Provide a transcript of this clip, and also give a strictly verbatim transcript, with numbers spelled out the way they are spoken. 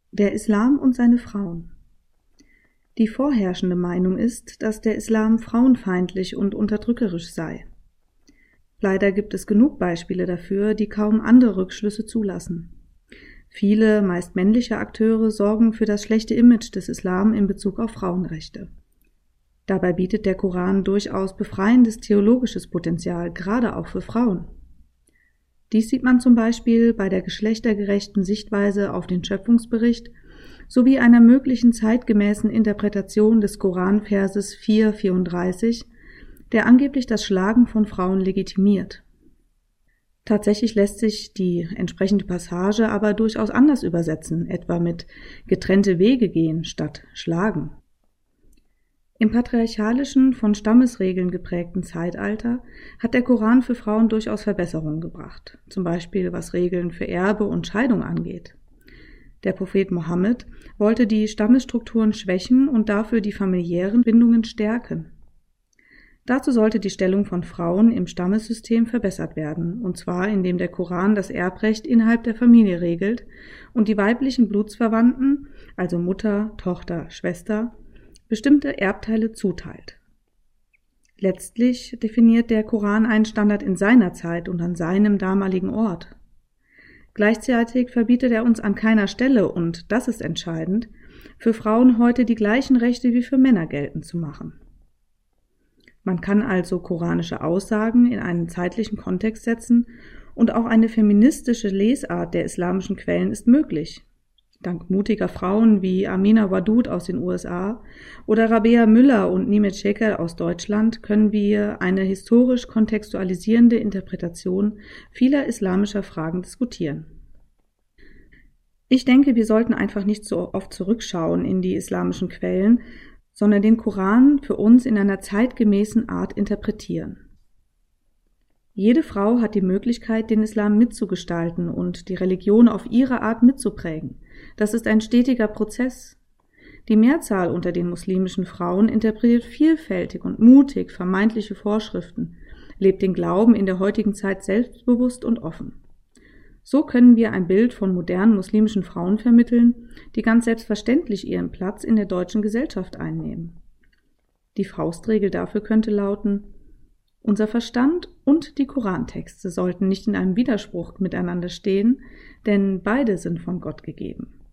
Der Islam und seine Frauen. Die vorherrschende Meinung ist, dass der Islam frauenfeindlich und unterdrückerisch sei. Leider gibt es genug Beispiele dafür, die kaum andere Rückschlüsse zulassen. Viele, meist männliche Akteure sorgen für das schlechte Image des Islam in Bezug auf Frauenrechte. Dabei bietet der Koran durchaus befreiendes theologisches Potenzial, gerade auch für Frauen. Dies sieht man zum Beispiel bei der geschlechtergerechten Sichtweise auf den Schöpfungsbericht sowie einer möglichen zeitgemäßen Interpretation des Koranverses vier vierunddreißig, der angeblich das Schlagen von Frauen legitimiert. Tatsächlich lässt sich die entsprechende Passage aber durchaus anders übersetzen, etwa mit getrennte Wege gehen statt schlagen. Im patriarchalischen, von Stammesregeln geprägten Zeitalter hat der Koran für Frauen durchaus Verbesserungen gebracht, zum Beispiel was Regeln für Erbe und Scheidung angeht. Der Prophet Mohammed wollte die Stammesstrukturen schwächen und dafür die familiären Bindungen stärken. Dazu sollte die Stellung von Frauen im Stammessystem verbessert werden, und zwar indem der Koran das Erbrecht innerhalb der Familie regelt und die weiblichen Blutsverwandten, also Mutter, Tochter, Schwester, bestimmte Erbteile zuteilt. Letztlich definiert der Koran einen Standard in seiner Zeit und an seinem damaligen Ort. Gleichzeitig verbietet er uns an keiner Stelle, und das ist entscheidend, für Frauen heute die gleichen Rechte wie für Männer geltend zu machen. Man kann also koranische Aussagen in einen zeitlichen Kontext setzen, und auch eine feministische Lesart der islamischen Quellen ist möglich. Dank mutiger Frauen wie Amina Wadud aus den U S A oder Rabea Müller und Nimet Şeker aus Deutschland können wir eine historisch kontextualisierende Interpretation vieler islamischer Fragen diskutieren. Ich denke, wir sollten einfach nicht so oft zurückschauen in die islamischen Quellen, sondern den Koran für uns in einer zeitgemäßen Art interpretieren. Jede Frau hat die Möglichkeit, den Islam mitzugestalten und die Religion auf ihre Art mitzuprägen. Das ist ein stetiger Prozess. Die Mehrzahl unter den muslimischen Frauen interpretiert vielfältig und mutig vermeintliche Vorschriften, lebt den Glauben in der heutigen Zeit selbstbewusst und offen. So können wir ein Bild von modernen muslimischen Frauen vermitteln, die ganz selbstverständlich ihren Platz in der deutschen Gesellschaft einnehmen. Die Faustregel dafür könnte lauten: Unser Verstand und die Korantexte sollten nicht in einem Widerspruch miteinander stehen, denn beide sind von Gott gegeben.